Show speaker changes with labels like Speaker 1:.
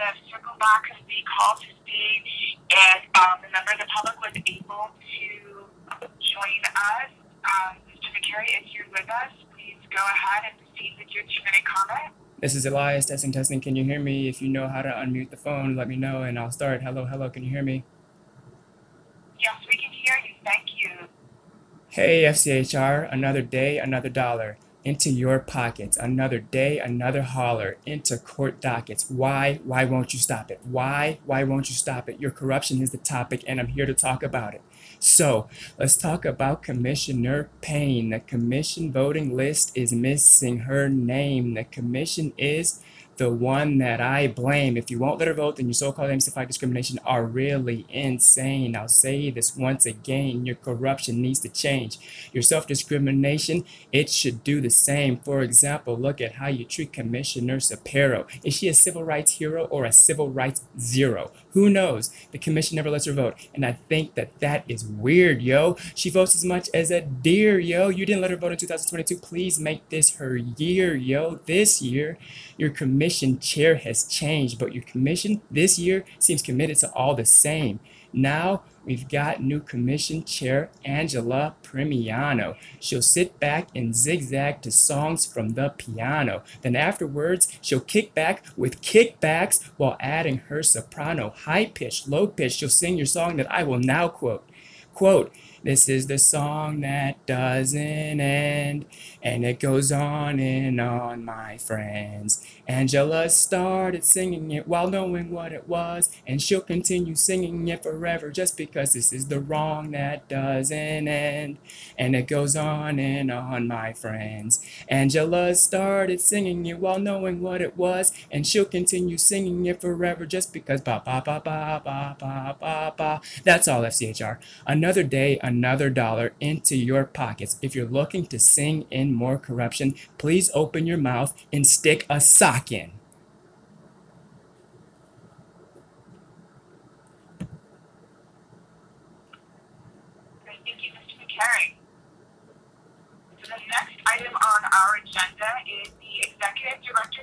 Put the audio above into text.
Speaker 1: of circle back because the call to speak, and the member of the public was able to join us. Mr. McCary, if you're with us, please go ahead and proceed with your 2-minute comment.
Speaker 2: This is Elias, testing, testing. Can you hear me? If you know how to unmute the phone, let me know and I'll start. Hello, hello, can you hear me?
Speaker 1: Yes, we can hear you. Thank you.
Speaker 2: Hey, FCHR, another day, another dollar. Into your pockets. Another day, another holler. Into court dockets. Why? Why won't you stop it? Why? Why won't you stop it? Your corruption is the topic, and I'm here to talk about it. So, let's talk about Commissioner Payne. The commission voting list is missing her name. The commission is the one that I blame. If you won't let her vote, then your so-called aims to fight discrimination are really insane. I'll say this once again, your corruption needs to change. Your self-discrimination, it should do the same. For example, look at how you treat Commissioner Sapiro. Is she a civil rights hero or a civil rights zero? Who knows? The commission never lets her vote, and I think that is weird, yo. She votes as much as a deer, yo. You didn't let her vote in 2022. Please make this her year, yo. This year, your commission chair has changed, but your commission this year seems committed to all the same. Now we've got new commission chair Angela Premiano. She'll sit back and zigzag to songs from the piano. Then afterwards, she'll kick back with kickbacks while adding her soprano. High pitch, low pitch, she'll sing your song that I will now quote. Quote, this is the song that doesn't end, and it goes on and on, my friends. Angela started singing it while knowing what it was, and she'll continue singing it forever just because this is the wrong that doesn't end, and it goes on and on, my friends. Angela started singing it while knowing what it was, and she'll continue singing it forever just because ba ba ba ba ba ba ba ba. That's all, FCHR. Another day, another dollar into your pockets. If you're looking to sing in more corruption, please open your mouth and stick a sock in.
Speaker 1: Thank you, Mr. McCary. So the next item on our agenda is the Executive Director